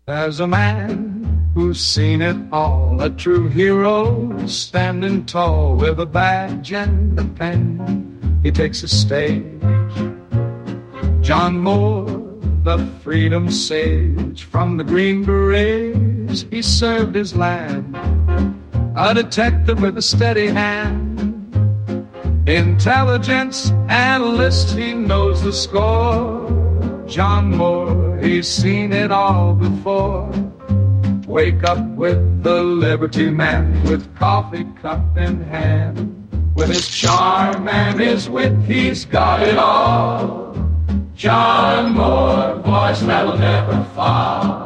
There's a man who's seen it all, a true hero, standing tall with a badge and a pen. He takes a stage. John Moore, the freedom sage, from the Green Berets, he served his land. A detective with a steady hand, intelligence analyst, he knows the score. John Moore, he's seen it all before. Wake up with the Liberty Man, with coffee cup in hand. With his charm and his wit, he's got it all. John Moore, voice that'll never fall.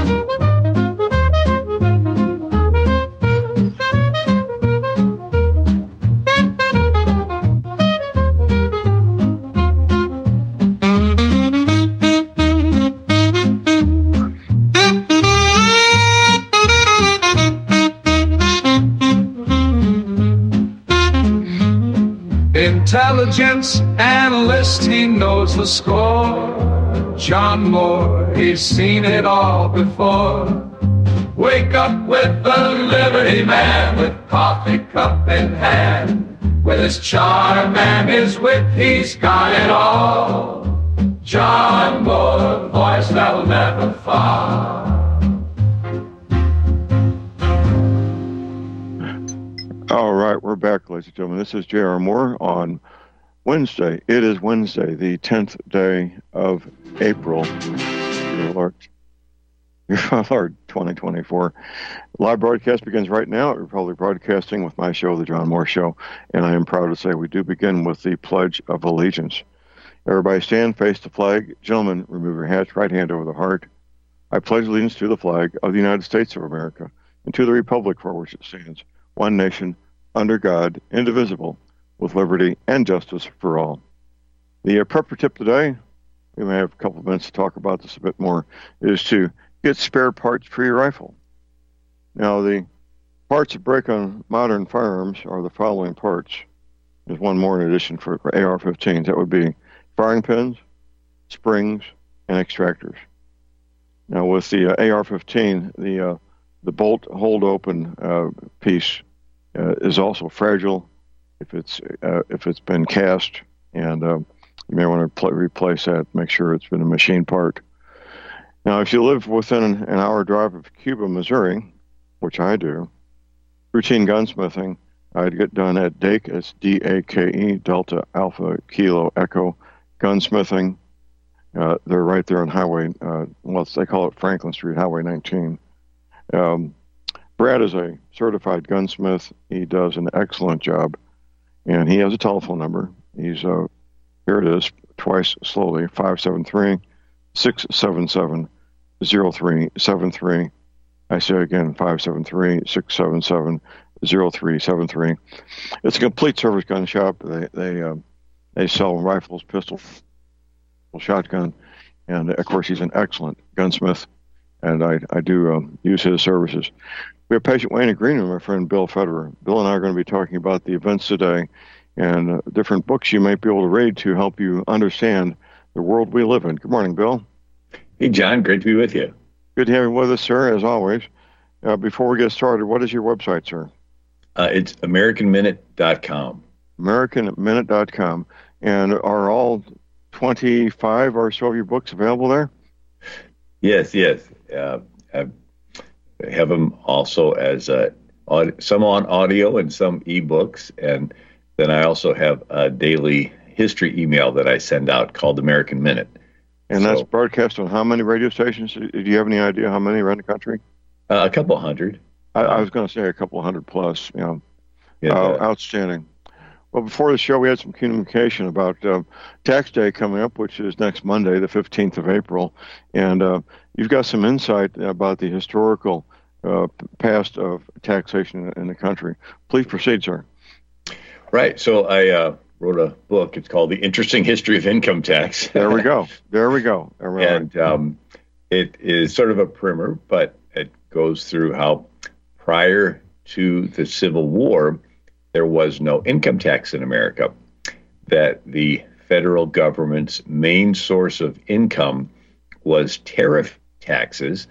Intelligence analyst, he knows the score. John Moore, he's seen it all before. Wake up with the Liberty Man, with coffee cup in hand. With his charm and his wit, he's got it all. John Moore, voice that'll never fall. All right, we're back, ladies and gentlemen. This is J.R. Moore on Wednesday. It is Wednesday, the 10th day of April. Your Lord, 2024. Live broadcast begins right now. We're probably broadcasting with my show, The John Moore Show, and I am proud to say we do begin with the Pledge of Allegiance. Everybody stand, face the flag. Gentlemen, remove your hats, right hand over the heart. I pledge allegiance to the flag of the United States of America and to the republic for which it stands, one nation, under God, indivisible, with liberty and justice for all. The prepper tip today, we may have a couple of minutes to talk about this a bit more, is to get spare parts for your rifle. Now, the parts that break on modern firearms are the following parts. There's one more in addition for AR-15s. That would be firing pins, springs, and extractors. Now, with the AR-15, the bolt hold open piece is also fragile if it's been cast, and you may want to replace that. Make sure it's been a machine part. Now, if you live within an hour drive of Cuba, Missouri, which I do, routine gunsmithing I'd get done at DAKE. It's DAKE, Delta Alpha Kilo Echo Gunsmithing. They're right there on Highway. They call it Franklin Street, Highway 19. Brad is a certified gunsmith. He does an excellent job, and he has a telephone number. He's here it is, twice slowly, 573-677-0373. I say again, 573-677-0373. It's a complete service gun shop. They sell rifles, pistols, shotgun, and of course he's an excellent gunsmith, and I do use his services. We have Patient Wayne in Green Room, my friend Bill Federer. Bill and I are going to be talking about the events today and different books you might be able to read to help you understand the world we live in. Good morning, Bill. Hey, John. Great to be with you. Good to have you with us, sir, as always. Before we get started, what is your website, sir? It's AmericanMinute.com. AmericanMinute.com. And are all 25 or so of your books available there? Yes. I have them also as some on audio and some ebooks, and then I also have a daily history email that I send out called American Minute. And that's broadcast on how many radio stations? Do you have any idea how many around the country? A couple hundred. I was going to say a couple hundred plus. Outstanding. Well, before the show, we had some communication about Tax Day coming up, which is next Monday, the 15th of April. And you've got some insight about the historical past of taxation in the country. Please proceed, sir. Right. So I wrote a book. It's called The Interesting History of Income Tax. There we go. And it is sort of a primer, but it goes through how prior to the Civil War, there was no income tax in America, that the federal government's main source of income was tariff taxes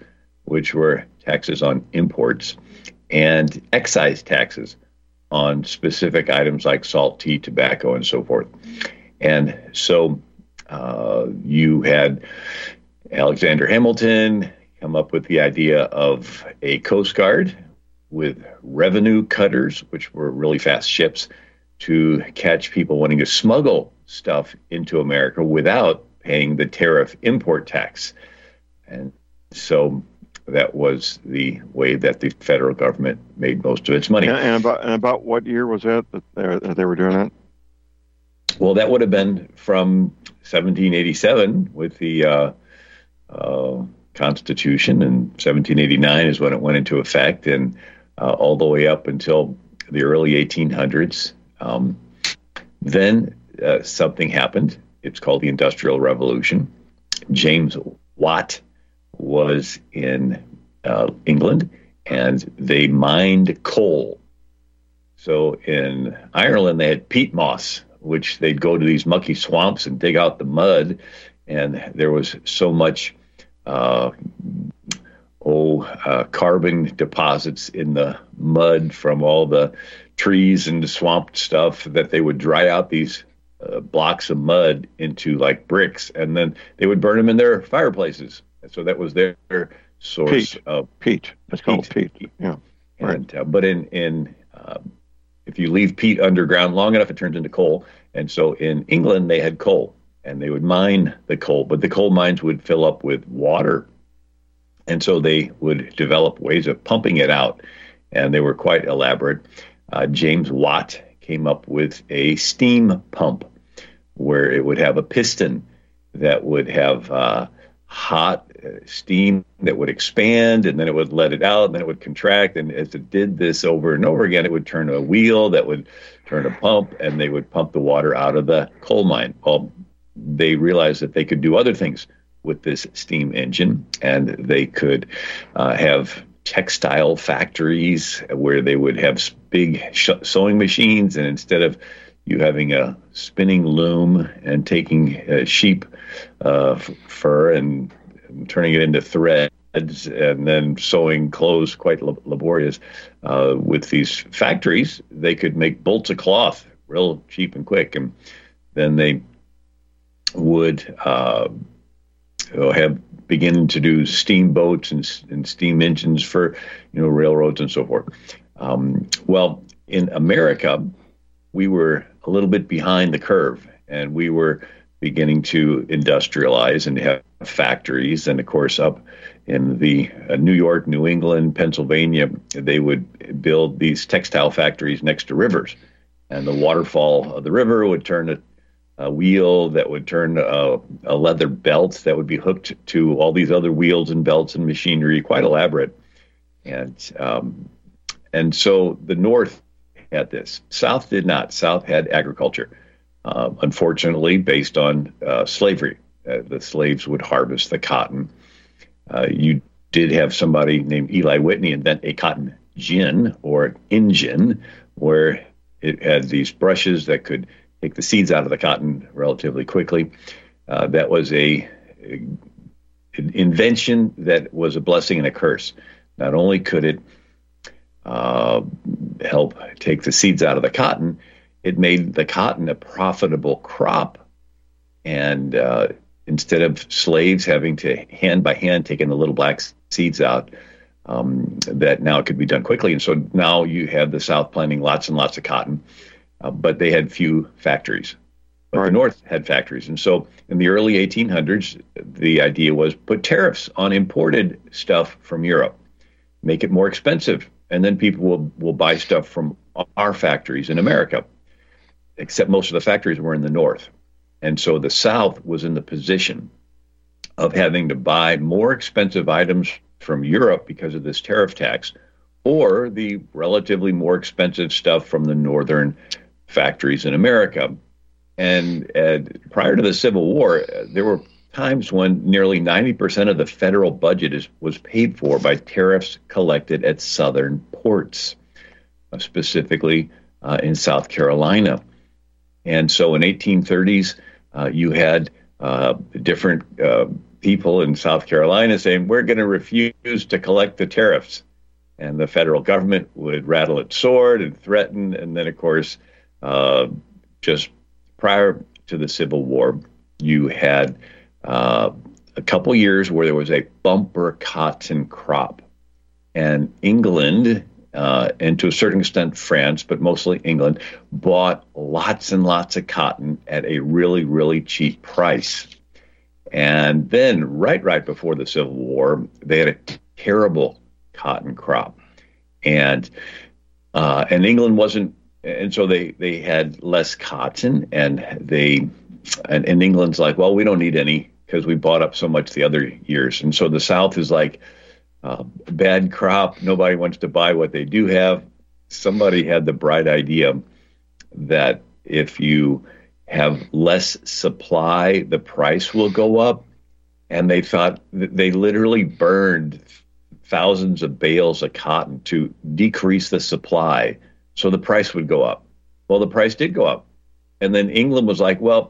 which were taxes on imports, and excise taxes on specific items like salt, tea, tobacco, and so forth. And so you had Alexander Hamilton come up with the idea of a Coast Guard with revenue cutters, which were really fast ships, to catch people wanting to smuggle stuff into America without paying the tariff import tax. And so that was the way that the federal government made most of its money. And about what year was that they were doing that? Well, that would have been from 1787 with the Constitution, and 1789 is when it went into effect, and all the way up until the early 1800s. Then something happened. It's called the Industrial Revolution. James Watt was in England, and they mined coal. So in Ireland, they had peat moss, which they'd go to these mucky swamps and dig out the mud, and there was so much carbon deposits in the mud from all the trees and the swamp stuff that they would dry out these blocks of mud into like bricks, and then they would burn them in their fireplaces. And so that was their source of peat. It's called peat. Yeah. And but in if you leave peat underground long enough, it turns into coal. And so in England, they had coal, and they would mine the coal, but the coal mines would fill up with water. And so they would develop ways of pumping it out, and they were quite elaborate. James Watt came up with a steam pump where it would have a piston that would have hot steam that would expand, and then it would let it out, and then it would contract. And as it did this over and over again, it would turn a wheel that would turn a pump, and they would pump the water out of the coal mine. Well, they realized that they could do other things with this steam engine, and they could have textile factories where they would have big sewing machines, and instead of you having a spinning loom and taking sheep fur and turning it into threads and then sewing clothes, quite laborious, with these factories, they could make bolts of cloth real cheap and quick, and then they would have beginning to do steamboats and steam engines for railroads and so forth. Well, in America, we were a little bit behind the curve, and we were beginning to industrialize and have factories. And of course, up in the New York, New England, Pennsylvania, they would build these textile factories next to rivers, and the waterfall of the river would turn a wheel that would turn a leather belt that would be hooked to all these other wheels and belts and machinery, quite elaborate. And so the North had this. South did not. South had agriculture, unfortunately, based on slavery. The slaves would harvest the cotton. You did have somebody named Eli Whitney invent a cotton gin or engine, where it had these brushes that could take the seeds out of the cotton relatively quickly. That was an invention that was a blessing and a curse. Not only could it help take the seeds out of the cotton, it made the cotton a profitable crop. And instead of slaves having to hand by hand taking the little black seeds out, that now it could be done quickly. And so now you have the South planting lots and lots of cotton. But they had few factories. But right. The North had factories. And so in the early 1800s, the idea was put tariffs on imported stuff from Europe, make it more expensive, and then people will buy stuff from our factories in America, except most of the factories were in the North. And so the South was in the position of having to buy more expensive items from Europe because of this tariff tax, or the relatively more expensive stuff from the Northern factories in America. And prior to the Civil War, there were times when nearly 90% of the federal budget was paid for by tariffs collected at Southern ports, specifically in South Carolina. And so in 1830s, you had different people in South Carolina saying, we're going to refuse to collect the tariffs. And the federal government would rattle its sword and threaten. And then, of course, just prior to the Civil War, you had a couple years where there was a bumper cotton crop. And England, and to a certain extent France, but mostly England, bought lots and lots of cotton at a really, really cheap price. And then right before the Civil War, they had a terrible cotton crop. And England wasn't, and so they had less cotton, and England's like, well, we don't need any because we bought up so much the other years. And so the South is like, bad crop. Nobody wants to buy what they do have. Somebody had the bright idea that if you have less supply, the price will go up. And they thought they literally burned thousands of bales of cotton to decrease the supply so the price would go up. Well, the price did go up. And then England was like, well,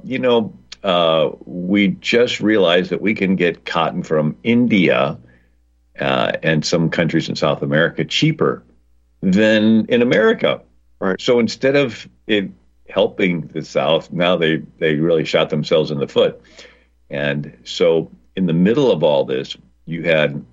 we just realized that we can get cotton from India and some countries in South America cheaper than in America. Right. So instead of it helping the South, now they really shot themselves in the foot. And so in the middle of all this, you had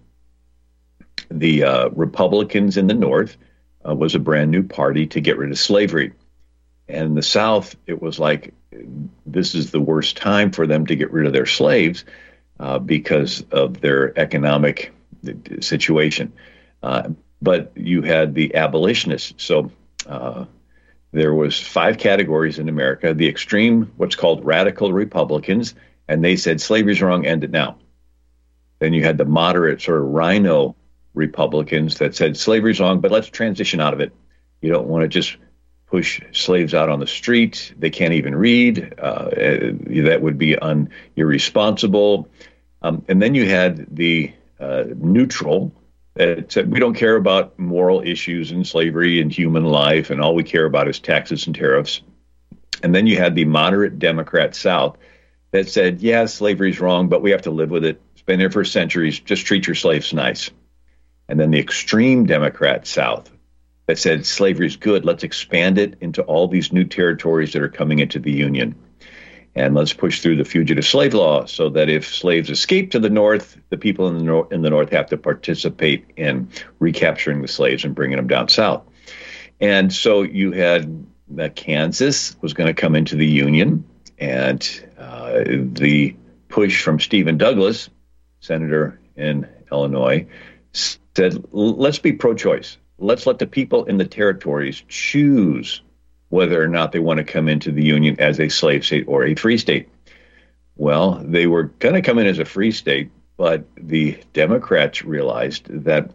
the Republicans in the North was a brand new party to get rid of slavery. And in the South, it was like, this is the worst time for them to get rid of their slaves because of their economic situation. But you had the abolitionists. So there was 5 categories in America: the extreme, what's called radical Republicans, and they said slavery's wrong, end it now. Then you had the moderate sort of rhino Republicans that said slavery's wrong, but let's transition out of it. You don't want to just push slaves out on the street. They can't even read. That would be irresponsible. And then you had the neutral that said, we don't care about moral issues and slavery and human life, and all we care about is taxes and tariffs. And then you had the moderate Democrat South that said, yeah, slavery's wrong, but we have to live with it. It's been there for centuries. Just treat your slaves nice. And then the extreme Democrat South that said slavery's good. Let's expand it into all these new territories that are coming into the Union. And let's push through the fugitive slave law so that if slaves escape to the North, the people in the North have to participate in recapturing the slaves and bringing them down south. And so you had that Kansas was going to come into the Union, and the push from Stephen Douglas, senator in Illinois, said, let's be pro-choice. Let's let the people in the territories choose whether or not they want to come into the Union as a slave state or a free state. Well, they were going to come in as a free state, but the Democrats realized that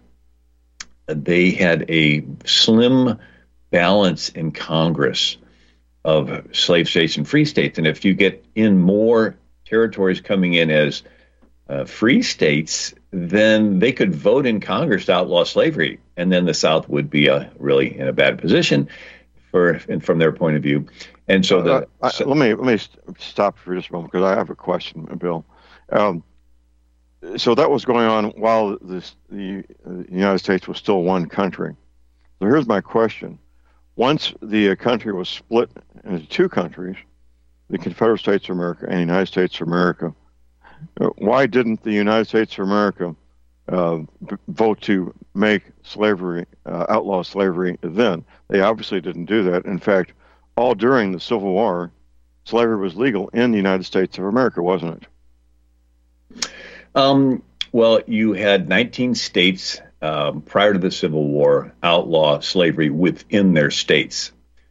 they had a slim balance in Congress of slave states and free states. And if you get in more territories coming in as free states, then they could vote in Congress to outlaw slavery. And then the South would be really in a bad position from their point of view. And so let me stop for just a moment, because I have a question, Bill. So that was going on while the United States was still one country. So here's my question. Once the country was split into 2 countries, the Confederate States of America and the United States of America, why didn't the United States of America vote to make slavery, outlaw slavery then? They obviously didn't do that. In fact, all during the Civil War, slavery was legal in the United States of America, wasn't it? Well, you had 19 states prior to the Civil War outlaw slavery within their states.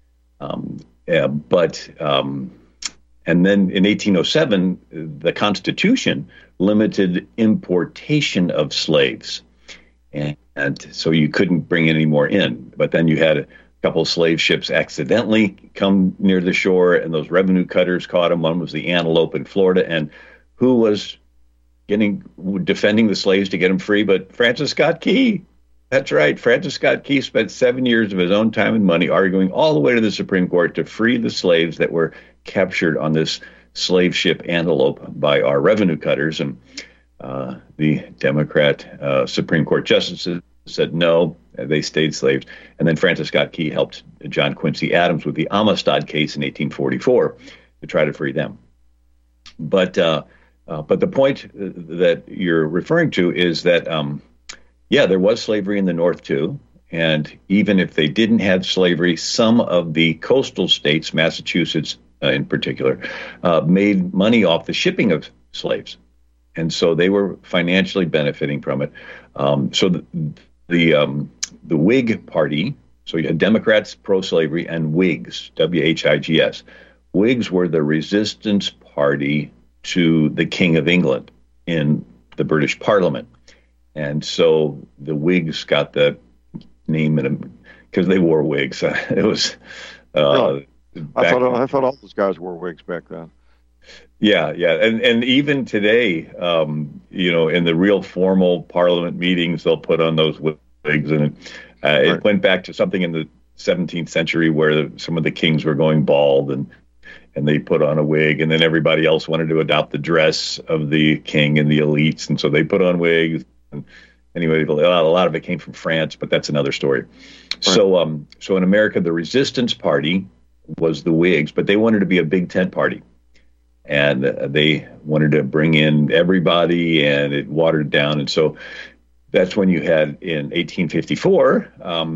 And then in 1807, the Constitution limited importation of slaves. And so you couldn't bring any more in. But then you had a couple slave ships accidentally come near the shore, and those revenue cutters caught them. One was the Antelope in Florida. And who was defending the slaves to get them free? But Francis Scott Key. That's right. Francis Scott Key spent 7 years of his own time and money arguing all the way to the Supreme Court to free the slaves that were captured on this slave ship Antelope by our revenue cutters. And The Democrat Supreme Court justices said no, they stayed slaves. And then Francis Scott Key helped John Quincy Adams with the Amistad case in 1844 to try to free them. But the point that you're referring to is that, there was slavery in the North, too. And even if they didn't have slavery, some of the coastal states, Massachusetts in particular, made money off the shipping of slaves. And so they were financially benefiting from it. So the Whig Party, so you had Democrats pro-slavery and Whigs, W-H-I-G-S. Whigs were the resistance party to the King of England in the British Parliament. And so the Whigs got the name because they wore wigs. It was. Really? I thought all those guys wore wigs back then. Yeah, and even today, in the real formal Parliament meetings, they'll put on those wigs, and it went back to something in the 17th century where some of the kings were going bald, and they put on a wig, and then everybody else wanted to adopt the dress of the king and the elites, and so they put on wigs. And anyway, a lot of it came from France, but that's another story. Right. So in America, the Resistance Party was the Whigs, but they wanted to be a big tent party. And they wanted to bring in everybody, and it watered down. And so that's when you had, in 1854,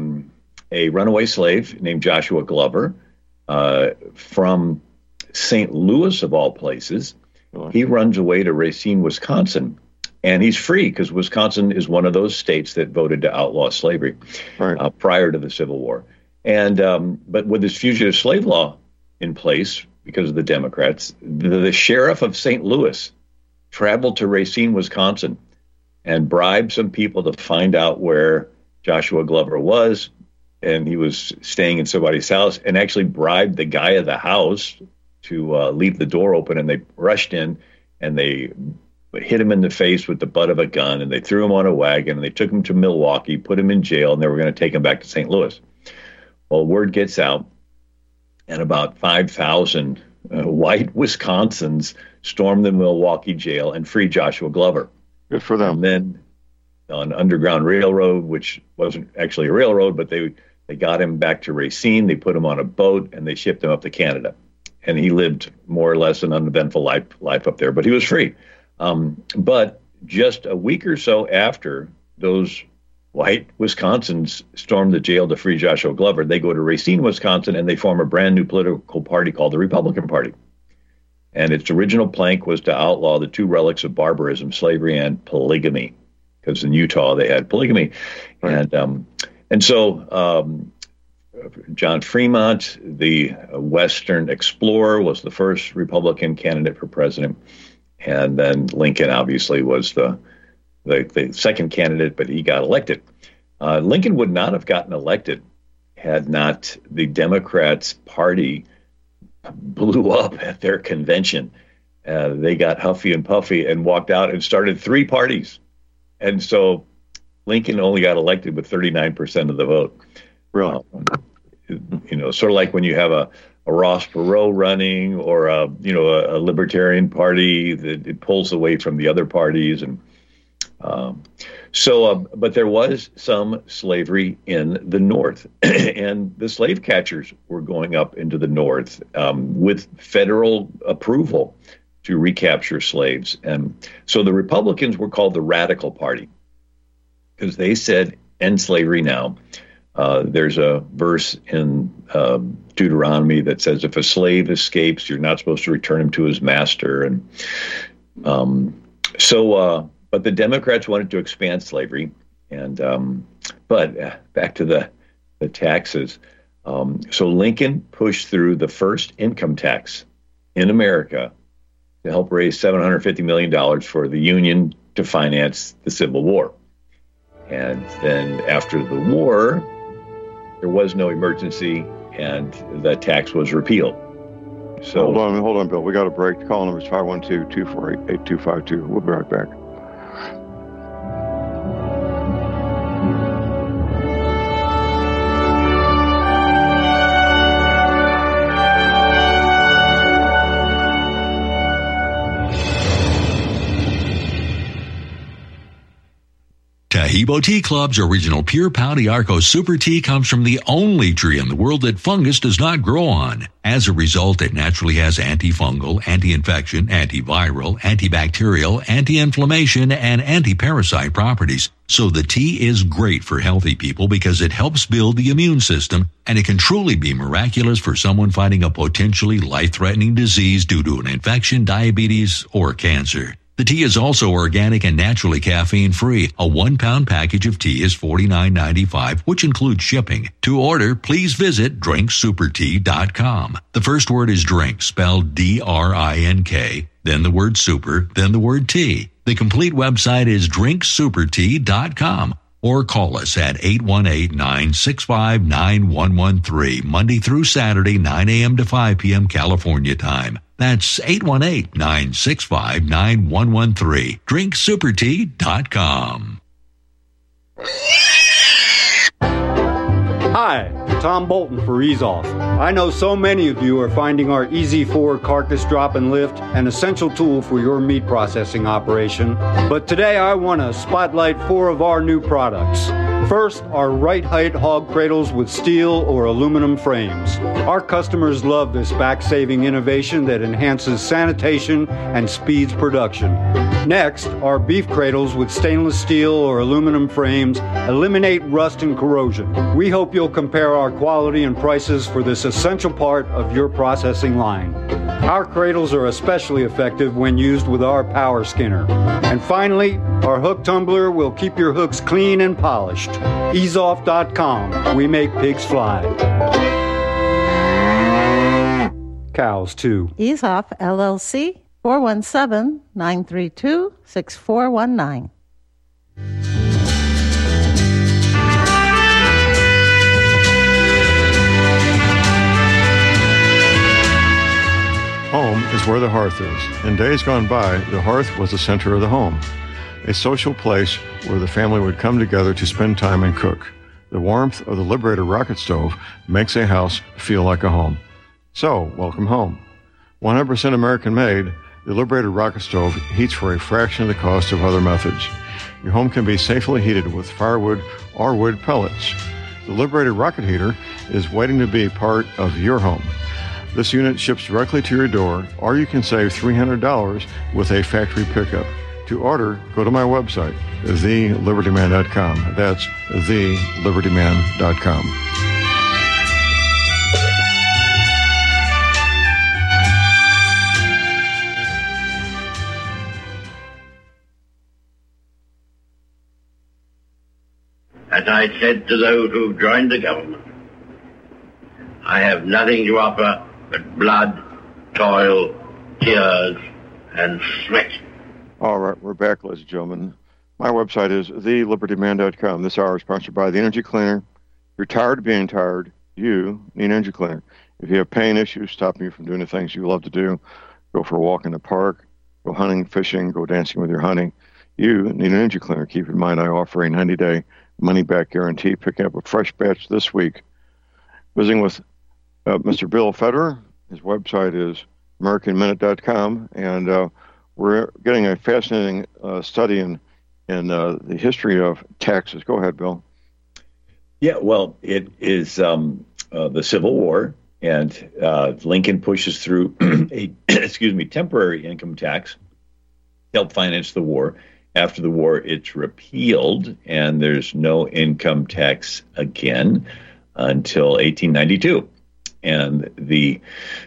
a runaway slave named Joshua Glover from St. Louis, of all places. Oh. He runs away to Racine, Wisconsin. And he's free because Wisconsin is one of those states that voted to outlaw slavery prior to the Civil War. And but with this fugitive slave law in place, because of the Democrats, the sheriff of St. Louis traveled to Racine, Wisconsin, and bribed some people to find out where Joshua Glover was. And he was staying in somebody's house, and actually bribed the guy of the house to leave the door open. And they rushed in, and they hit him in the face with the butt of a gun, and they threw him on a wagon, and they took him to Milwaukee, put him in jail, and they were going to take him back to St. Louis. Well, word gets out, and about 5,000 white Wisconsins stormed the Milwaukee jail and freed Joshua Glover. Good for them. And then on Underground Railroad, which wasn't actually a railroad, but they got him back to Racine, they put him on a boat, and they shipped him up to Canada. And he lived more or less an uneventful life up there, but he was free. But just a week or so after those white Wisconsins stormed the jail to free Joshua Glover, they go to Racine, Wisconsin, and they form a brand new political party called the Republican Party. And its original plank was to outlaw the two relics of barbarism, slavery and polygamy, because in Utah they had polygamy. Right. And so John Fremont, the Western explorer, was the first Republican candidate for president. And then Lincoln obviously was the second candidate, but he got elected. Lincoln would not have gotten elected had not the Democrats' party blew up at their convention. They got huffy and puffy and walked out and started three parties. And so Lincoln only got elected with 39% of the vote. Really? Sort of like when you have a Ross Perot running, or a libertarian party that it pulls away from the other parties. And but there was some slavery in the North, and the slave catchers were going up into the North with federal approval to recapture slaves. And so the Republicans were called the Radical Party because they said, end slavery now. There's a verse in Deuteronomy that says if a slave escapes, you're not supposed to return him to his master. And but the Democrats wanted to expand slavery. And but back to the taxes. So Lincoln pushed through the first income tax in America to help raise $750 million for the Union to finance the Civil War. And then after the war, there was no emergency, and the tax was repealed. So hold on, Bill. We got a break. Call number is 512-248-8252. We'll be right back. Taheebo Tea Club's original Pure Pau D'Arco Super Tea comes from the only tree in the world that fungus does not grow on. As a result, it naturally has antifungal, anti-infection, antiviral, antibacterial, anti-inflammation, and anti-parasite properties. So the tea is great for healthy people because it helps build the immune system, and it can truly be miraculous for someone fighting a potentially life-threatening disease due to an infection, diabetes, or cancer. The tea is also organic and naturally caffeine-free. A 1-pound package of tea is $49.95, which includes shipping. To order, please visit drinksupertea.com. The first word is drink, spelled D-R-I-N-K, then the word super, then the word tea. The complete website is drinksupertea.com. Or call us at 818-965-9113, Monday through Saturday, 9 a.m. to 5 p.m. California time. That's 818-965-9113, drinksupertea.com. Hi, Tom Bolton for Ease Off. I know so many of you are finding our Easy 4 carcass drop and lift an essential tool for your meat processing operation. But today I want to spotlight 4 of our new products. First, our right height hog cradles with steel or aluminum frames. Our customers love this back-saving innovation that enhances sanitation and speeds production. Next, our beef cradles with stainless steel or aluminum frames eliminate rust and corrosion. We hope you'll compare our quality and prices for this essential part of your processing line. Our cradles are especially effective when used with our power skinner. And finally, our hook tumbler will keep your hooks clean and polished. EaseOff.com. We make pigs fly. Cows, too. Ease Off, LLC, 417-932-6419. Home is where the hearth is. In days gone by, the hearth was the center of the home, a social place where the family would come together to spend time and cook. The warmth of the Liberator rocket stove makes a house feel like a home. So, welcome home. 100% American-made, the Liberator rocket stove heats for a fraction of the cost of other methods. Your home can be safely heated with firewood or wood pellets. The Liberator rocket heater is waiting to be part of your home. This unit ships directly to your door, or you can save $300 with a factory pickup. To order, go to my website, thelibertyman.com. That's thelibertyman.com. As I said to those who've joined the government, I have nothing to offer but blood, toil, tears, and sweat. All right, we're back, ladies and gentlemen. My website is thelibertyman.com. This hour is sponsored by the Energy Cleaner. If you're tired of being tired, you need an energy cleaner. If you have pain issues stopping you from doing the things you love to do, go for a walk in the park, go hunting, fishing, go dancing with your honey, you need an energy cleaner. Keep in mind, I offer a 90-day money-back guarantee. Picking up a fresh batch this week. Visiting with Mr. Bill Federer. His website is AmericanMinute.com, and we're getting a fascinating study in the history of taxes. Go ahead, Bill. Yeah, well, it is the Civil War, and Lincoln pushes through a temporary income tax to help finance the war. After the war, it's repealed, and there's no income tax again until 1892. And the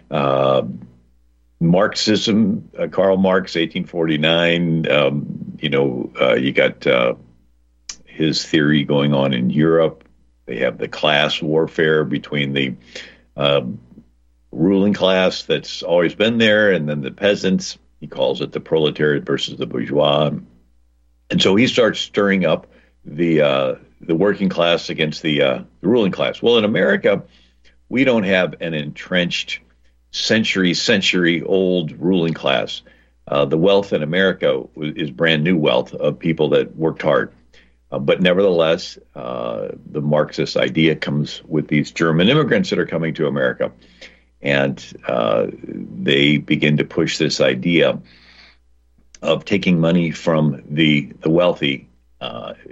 Marxism, Karl Marx, 1849, you got his theory going on in Europe. They have the class warfare between the ruling class that's always been there and then the peasants. He calls it the proletariat versus the bourgeois. And so he starts stirring up the working class against the ruling class. Well, in America, we don't have an entrenched century-old ruling class. The wealth in America is brand new wealth of people that worked hard. But nevertheless, the Marxist idea comes with these German immigrants that are coming to America. And they begin to push this idea of taking money from the wealthy,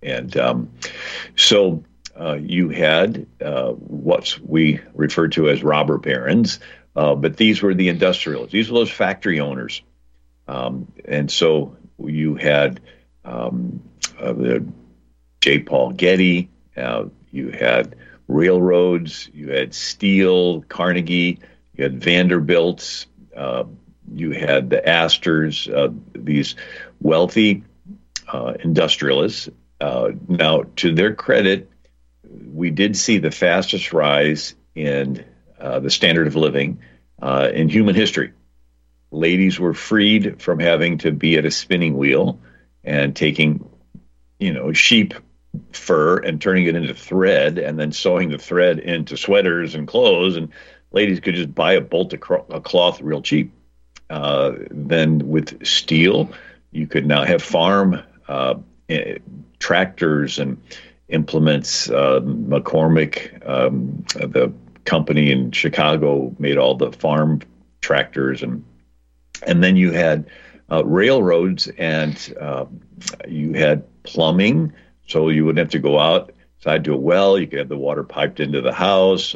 And so you had what we refer to as robber barons, but these were the industrialists. These were those factory owners. And so you had the J. Paul Getty, you had railroads, you had steel, Carnegie, you had Vanderbilts, you had the Astors, these wealthy industrialists. Now, to their credit, we did see the fastest rise in the standard of living in human history. Ladies were freed from having to be at a spinning wheel and taking, sheep fur and turning it into thread and then sewing the thread into sweaters and clothes. And ladies could just buy a bolt of cloth real cheap. Then with steel, you could now have farm tractors and implements. McCormick, the company in Chicago, made all the farm tractors, and then you had railroads, and you had plumbing, so you wouldn't have to go outside to a well. You could have the water piped into the house.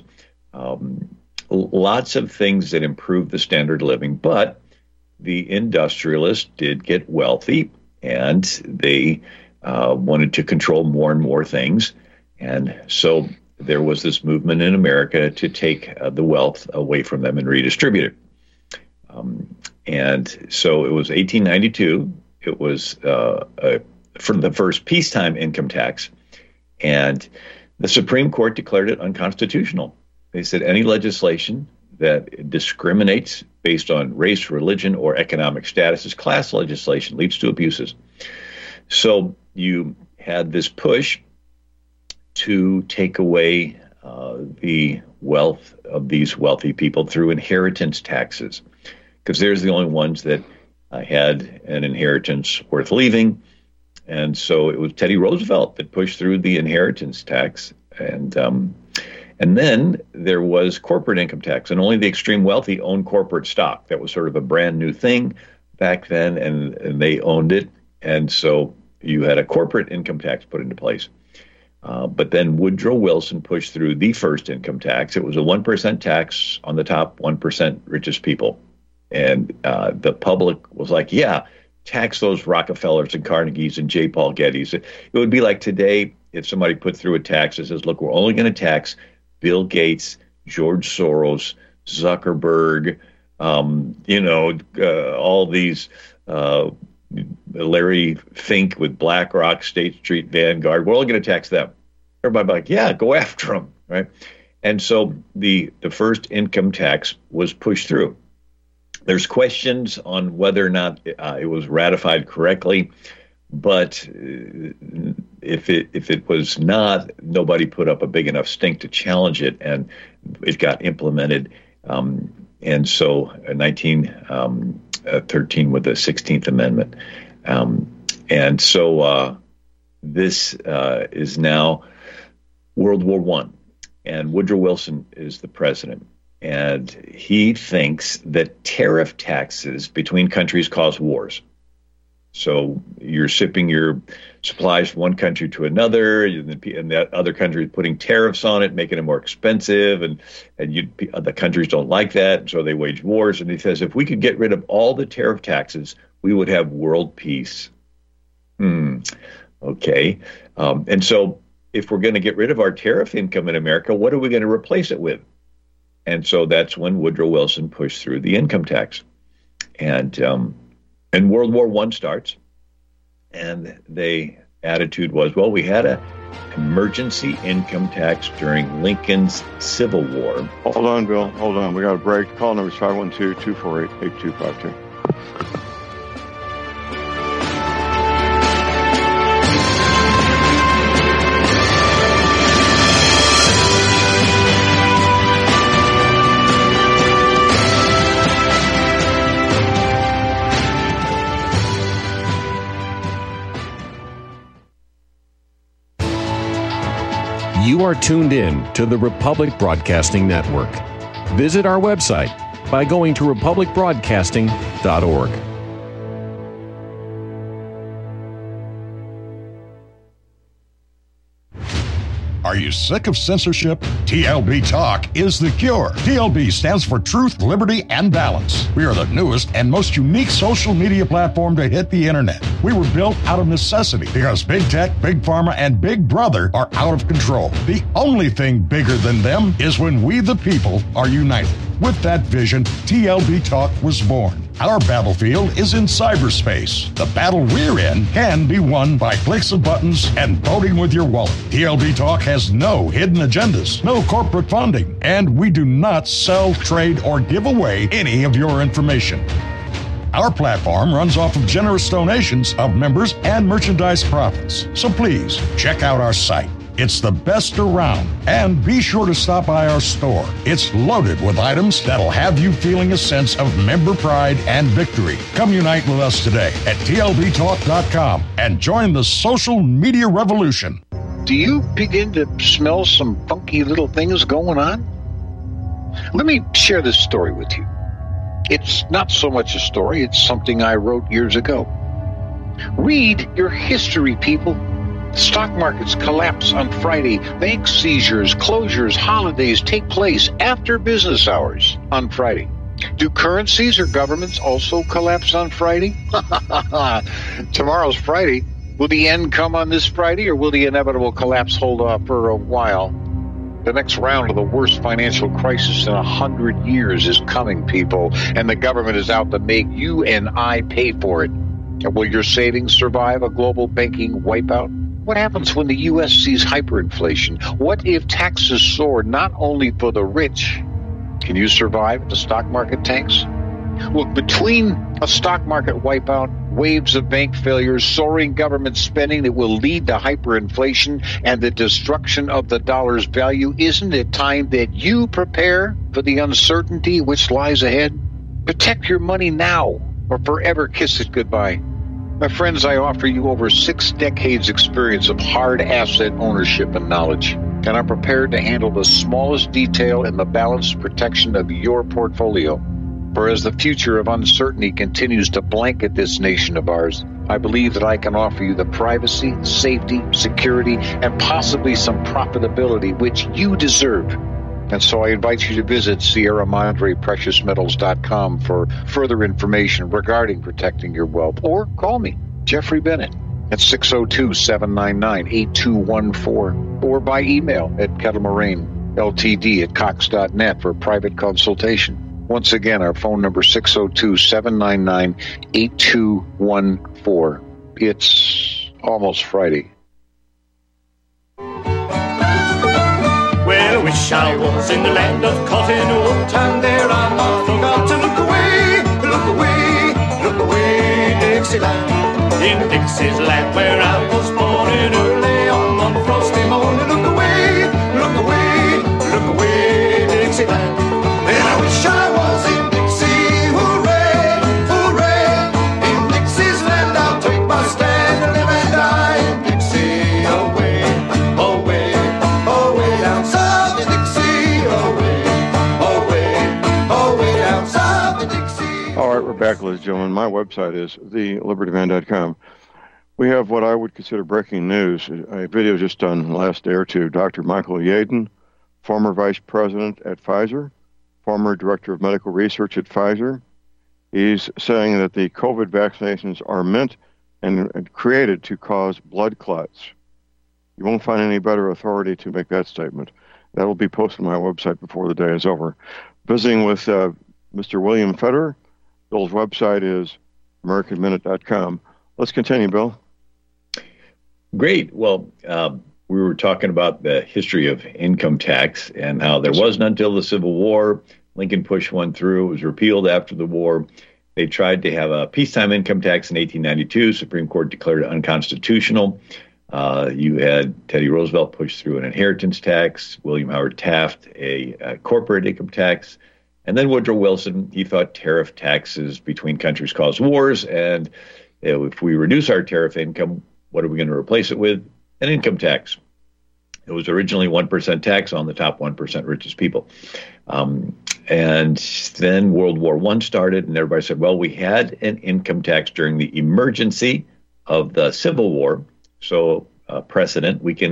Lots of things that improved the standard of living, but the industrialists did get wealthy, and they wanted to control more and more things. And so there was this movement in America to take the wealth away from them and redistribute it. And so it was 1892. It was for the first peacetime income tax, and the Supreme Court declared it unconstitutional. They said any legislation that discriminates based on race, religion, or economic status is class legislation, leads to abuses. So you had this push to take away the wealth of these wealthy people through inheritance taxes, because there's the only ones that had an inheritance worth leaving. And so it was Teddy Roosevelt that pushed through the inheritance tax. And then there was corporate income tax, and only the extreme wealthy owned corporate stock. That was sort of a brand new thing back then, and they owned it. And so you had a corporate income tax put into place. But then Woodrow Wilson pushed through the first income tax. It was a 1% tax on the top 1% richest people. And the public was like, yeah, tax those Rockefellers and Carnegies and J. Paul Gettys. It would be like today if somebody put through a tax that says, look, we're only going to tax Bill Gates, George Soros, Zuckerberg, all these, Larry Fink with BlackRock, State Street, Vanguard. We're only going to tax them. Everybody be like, yeah, go after them, right? And so the first income tax was pushed through. There's questions on whether or not it was ratified correctly, but if it was not, nobody put up a big enough stink to challenge it, and it got implemented. And so 1913 with the 16th Amendment. And so this is now World War I, and Woodrow Wilson is the president. And he thinks that tariff taxes between countries cause wars. So you're shipping your supplies from one country to another, and that other country is putting tariffs on it, making it more expensive, and the countries don't like that, and so they wage wars. And he says, if we could get rid of all the tariff taxes, we would have world peace. Okay. And so if we're going to get rid of our tariff income in America, what are we going to replace it with? And so that's when Woodrow Wilson pushed through the income tax. And World War I starts, and the attitude was, well, we had an emergency income tax during Lincoln's Civil War. Hold on, Bill. Hold on. We got a break. Call number is 512-248-8252. You are tuned in to the Republic Broadcasting Network. Visit our website by going to republicbroadcasting.org. Are you sick of censorship? TLB Talk is the cure. TLB stands for Truth, Liberty, and Balance. We are the newest and most unique social media platform to hit the internet. We were built out of necessity because big tech, big pharma, and big brother are out of control. The only thing bigger than them is when we the people are united. With that vision, TLB Talk was born. Our battlefield is in cyberspace. The battle we're in can be won by clicks of buttons and voting with your wallet. TLB Talk has no hidden agendas, no corporate funding, and we do not sell, trade, or give away any of your information. Our platform runs off of generous donations of members and merchandise profits. So please, check out our site. It's the best around. And be sure to stop by our store. It's loaded with items that'll have you feeling a sense of member pride and victory. Come unite with us today at TLBTalk.com and join the social media revolution. Do you begin to smell some funky little things going on? Let me share this story with you. It's not so much a story, it's something I wrote years ago. Read your history, people. Stock markets collapse on Friday. Bank seizures, closures, holidays take place after business hours on Friday. Do currencies or governments also collapse on Friday? Tomorrow's Friday. Will the end come on this Friday, or will the inevitable collapse hold off for a while? The next round of the worst financial crisis in 100 years is coming, people, and the government is out to make you and I pay for it. And will your savings survive a global banking wipeout? What happens when the U.S. sees hyperinflation? What if taxes soar not only for the rich? Can you survive if the stock market tanks? Look, between a stock market wipeout, waves of bank failures, soaring government spending that will lead to hyperinflation, and the destruction of the dollar's value, isn't it time that you prepare for the uncertainty which lies ahead? Protect your money now, or forever kiss it goodbye. My friends, I offer you over 6 decades experience of hard asset ownership and knowledge, and I'm prepared to handle the smallest detail in the balanced protection of your portfolio. For as the future of uncertainty continues to blanket this nation of ours, I believe that I can offer you the privacy, safety, security, and possibly some profitability which you deserve. And so I invite you to visit Sierra Madre PreciousMetals.com for further information regarding protecting your wealth. Or call me, Jeffrey Bennett, at 602-799-8214. Or by email at kettlemoraine.ltd@cox.net for private consultation. Once again, our phone number 602-799-8214. It's almost Friday. Well, I wish I was in the land of cotton wool, and there I'm not forgot to look away, Dixieland. In Dixie's land where I was born in early on one frosty morning. Look away, Dixieland. And I wish I was in Dixie, hooray, hooray. In Dixie's land I'll take my stand and live and die in Dixie. Away, away, away down south in Dixie. Away, away, away down south in Dixie. All right, we're back, ladies and gentlemen. My website is thelibertyman.com. We have what I would consider breaking news. A video just done last day or two. Dr. Michael Yeadon, former vice president at Pfizer, former director of medical research at Pfizer. He's saying that the COVID vaccinations are meant and created to cause blood clots. You won't find any better authority to make that statement. That will be posted on my website before the day is over. Visiting with Mr. William Federer. Bill's website is AmericanMinute.com. Let's continue, Bill. Great. Well, we were talking about the history of income tax and how there wasn't until the Civil War. Lincoln pushed one through. It was repealed after the war. They tried to have a peacetime income tax in 1892. Supreme Court declared it unconstitutional. You had Teddy Roosevelt push through an inheritance tax, William Howard Taft a corporate income tax, and then Woodrow Wilson, he thought tariff taxes between countries cause wars, and if we reduce our tariff income, what are we going to replace it with? An income tax. It was originally 1% tax on the top 1% richest people. And then World War I started, and everybody said, well, we had an income tax during the emergency of the Civil War, so precedent. We can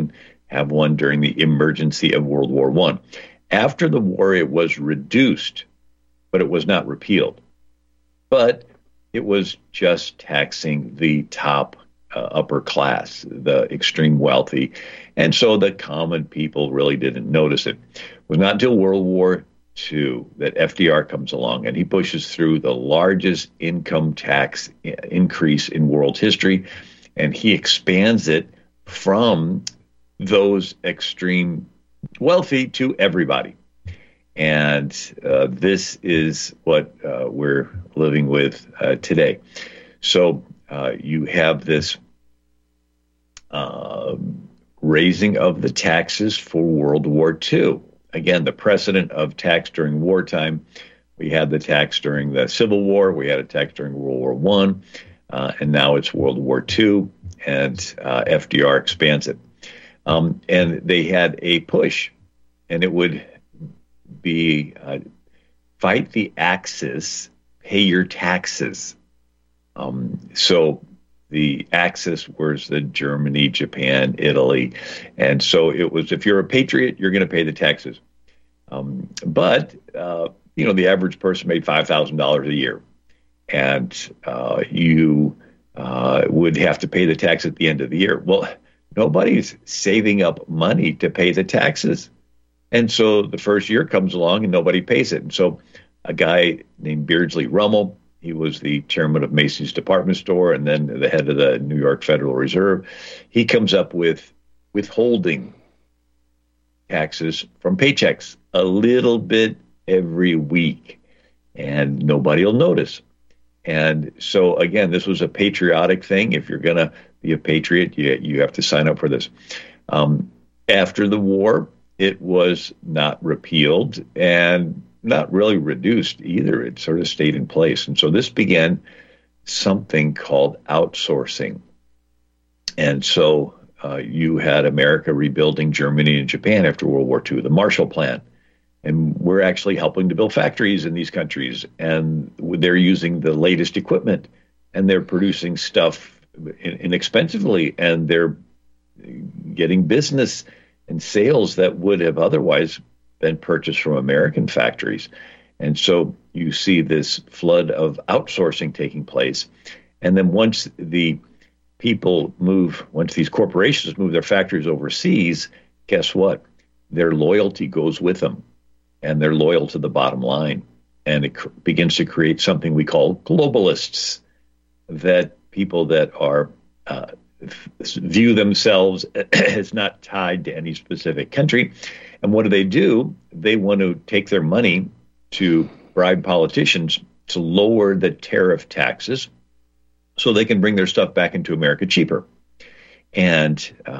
have one during the emergency of World War I. After the war, it was reduced, but it was not repealed. But it was just taxing the top upper class, the extreme wealthy. And so the common people really didn't notice it. It was not until World War II that FDR comes along and he pushes through the largest income tax increase in world history. And he expands it from those extreme wealthy to everybody. And this is what we're living with today. So you have this raising of the taxes for World War II. Again, the precedent of tax during wartime. We had the tax during the Civil War. We had a tax during World War I. And now it's World War II. And FDR expands it. And they had a push. And it would be fight the Axis, pay your taxes. So the Axis was the Germany, Japan, Italy. And so it was, if you're a patriot, you're going to pay the taxes. But the average person made $5,000 a year. And you would have to pay the tax at the end of the year. Well, nobody's saving up money to pay the taxes. And so the first year comes along and nobody pays it. And so a guy named Beardsley Rummel, he was the chairman of Macy's department store and then the head of the New York Federal Reserve. He comes up with withholding taxes from paychecks a little bit every week, and nobody will notice. And so, again, this was a patriotic thing. If you're going to be a patriot, you have to sign up for this. After the war, it was not repealed and not really reduced either. It sort of stayed in place. And so this began something called outsourcing. And so you had America rebuilding Germany and Japan after World War II, the Marshall Plan. And we're actually helping to build factories in these countries. And they're using the latest equipment. And they're producing stuff inexpensively. And they're getting business and sales that would have otherwise been purchased from American factories. And so you see this flood of outsourcing taking place. And then once the people move, once these corporations move their factories overseas, guess what? Their loyalty goes with them. And they're loyal to the bottom line. And it begins to create something we call globalists, that people that are view themselves as not tied to any specific country. And what do? They want to take their money to bribe politicians to lower the tariff taxes so they can bring their stuff back into America cheaper. And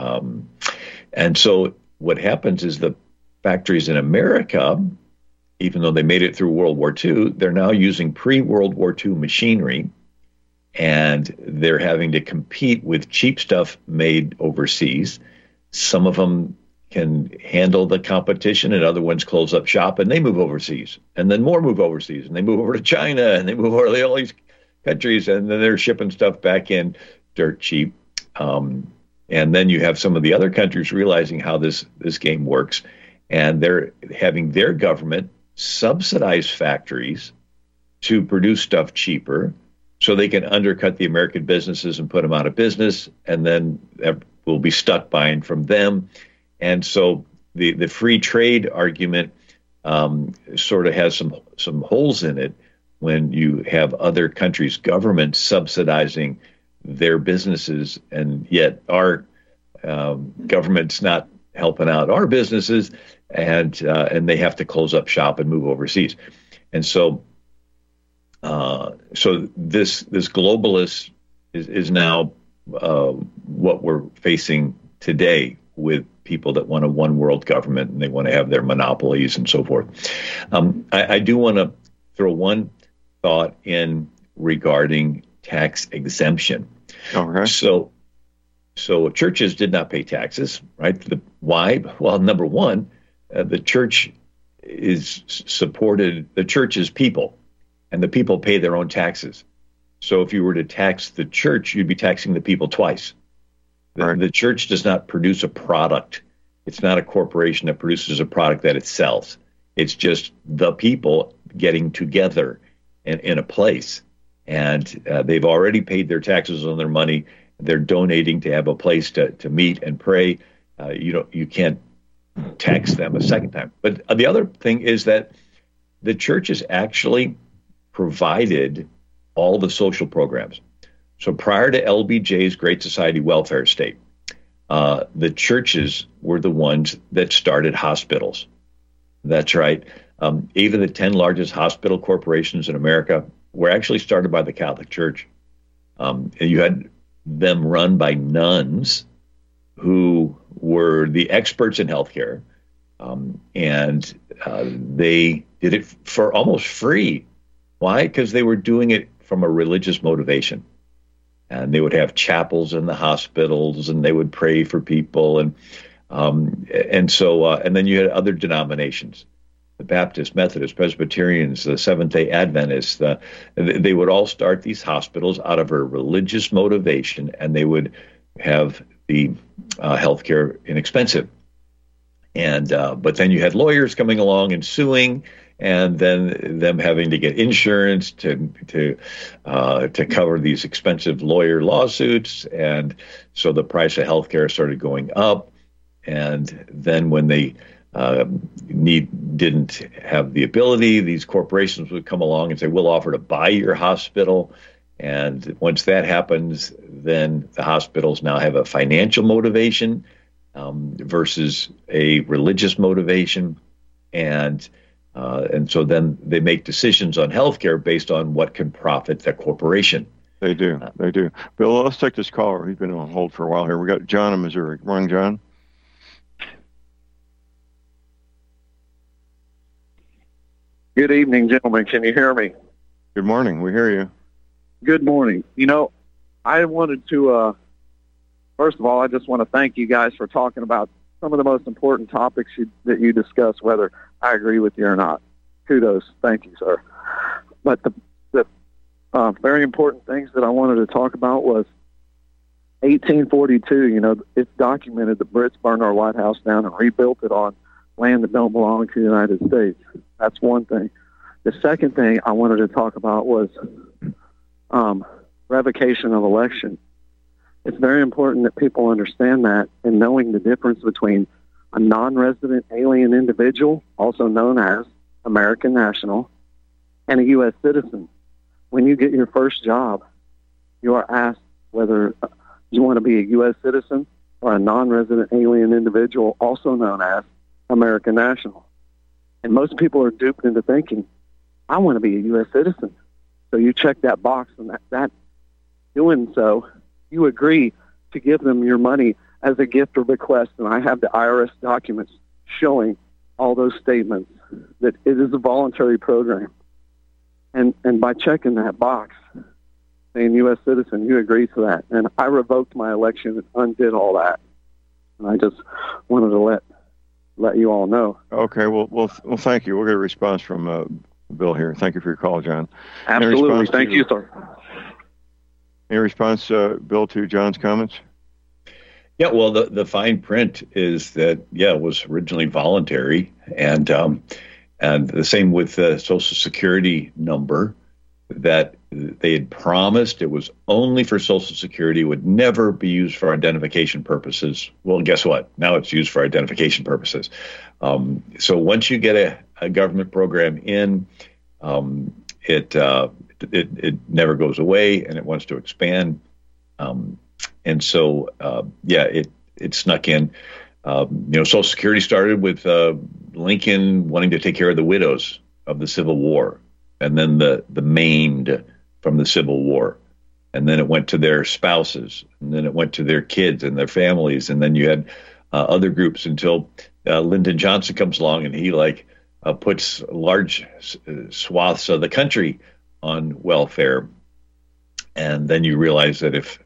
so what happens is the factories in America, even though they made it through World War II, they're now using pre-World War II machinery, and they're having to compete with cheap stuff made overseas. Some of them can handle the competition, and other ones close up shop and they move overseas, and then more move overseas, and they move over to China, and they move over to all these countries, and then they're shipping stuff back in dirt cheap. And then you have some of the other countries realizing how this game works, and they're having their government subsidize factories to produce stuff cheaper so they can undercut the American businesses and put them out of business, and then we'll be stuck buying from them. And so the free trade argument sort of has some holes in it when you have other countries' governments subsidizing their businesses, and yet our government's not helping out our businesses, and they have to close up shop and move overseas. And so this globalist is now what we're facing today, with people that want a one world government and they want to have their monopolies and so forth. I do want to throw one thought in regarding tax exemption. Okay. So churches did not pay taxes, right? Why? Well, number one, the church the church is people, and the people pay their own taxes. So if you were to tax the church, you'd be taxing the people twice. Right. The church does not produce a product. It's not a corporation that produces a product that it sells. It's just the people getting together in a place. And they've already paid their taxes on their money. They're donating to have a place to meet and pray. You can't tax them a second time. But the other thing is that the churches actually provided all the social programs. So prior to LBJ's Great Society welfare state, the churches were the ones that started hospitals. That's right. Even the 10 largest hospital corporations in America were actually started by the Catholic Church. And you had them run by nuns who were the experts in healthcare. And they did it for almost free. Why? Because they were doing it from a religious motivation. And they would have chapels in the hospitals, and they would pray for people, and then you had other denominations, the Baptist, Methodist, Presbyterians, the Seventh-day Adventists. They would all start these hospitals out of a religious motivation, and they would have the healthcare inexpensive. And but then you had lawyers coming along and suing, and then them having to get insurance to cover these expensive lawyer lawsuits, and so the price of healthcare started going up. And then when they didn't have the ability, these corporations would come along and say, "We'll offer to buy your hospital." And once that happens, then the hospitals now have a financial motivation versus a religious motivation, and so then they make decisions on healthcare based on what can profit the corporation. They do. Bill, let's take this caller. He's been on hold for a while here. We got John in Missouri. Good morning, John. Good evening, gentlemen. Can you hear me? Good morning. We hear you. Good morning. I wanted to, first of all, I just want to thank you guys for talking about some of the most important topics that you discuss, whether I agree with you or not. Kudos. Thank you, sir. But the very important things that I wanted to talk about was 1842. It's documented the Brits burned our White House down and rebuilt it on land that don't belong to the United States. That's one thing. The second thing I wanted to talk about was revocation of election. It's very important that people understand that, and knowing the difference between a non-resident alien individual, also known as American national, and a U.S. citizen. When you get your first job, you are asked whether you want to be a U.S. citizen or a non-resident alien individual, also known as American national. And most people are duped into thinking, I want to be a U.S. citizen. So you check that box, and that doing so, you agree to give them your money as a gift or bequest. And I have the IRS documents showing all those statements that it is a voluntary program. And by checking that box, saying U.S. citizen, you agree to that. And I revoked my election and undid all that. And I just wanted to let you all know. Okay, well, thank you. We'll get a response from Bill here. Thank you for your call, John. Absolutely. Thank you, sir. Any response, Bill, to John's comments? Yeah, well, the fine print is that, it was originally voluntary, and the same with the Social Security number, that they had promised it was only for Social Security, would never be used for identification purposes. Well, guess what? Now it's used for identification purposes. So once you get a government program in, it never goes away, and it wants to expand. And so, it snuck in. Social Security started with Lincoln wanting to take care of the widows of the Civil War, and then the maimed from the Civil War. And then it went to their spouses, and then it went to their kids and their families. And then you had other groups until Lyndon Johnson comes along, and he puts large swaths of the country on welfare. And then you realize that if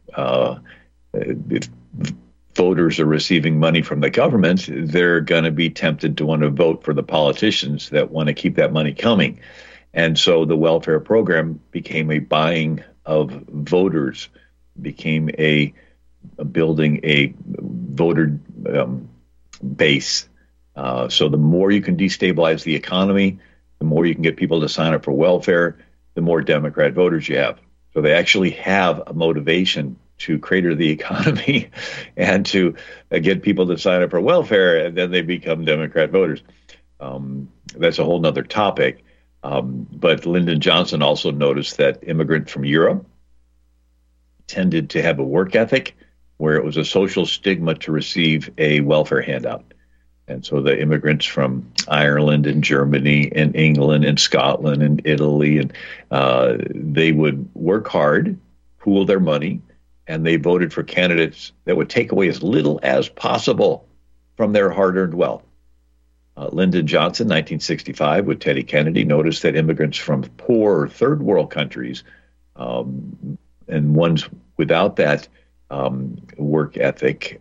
voters are receiving money from the government, they're going to be tempted to want to vote for the politicians that want to keep that money coming. And so the welfare program became a buying of voters, became building a voter base. So the more you can destabilize the economy, the more you can get people to sign up for welfare, the more Democrat voters you have. So they actually have a motivation to crater the economy and to get people to sign up for welfare, and then they become Democrat voters. That's a whole nother topic. But Lyndon Johnson also noticed that immigrants from Europe tended to have a work ethic where it was a social stigma to receive a welfare handout. And so the immigrants from Ireland and Germany and England and Scotland and Italy, and they would work hard, pool their money, and they voted for candidates that would take away as little as possible from their hard-earned wealth. Lyndon Johnson, 1965, with Teddy Kennedy, noticed that immigrants from poor third world countries and ones without that work ethic,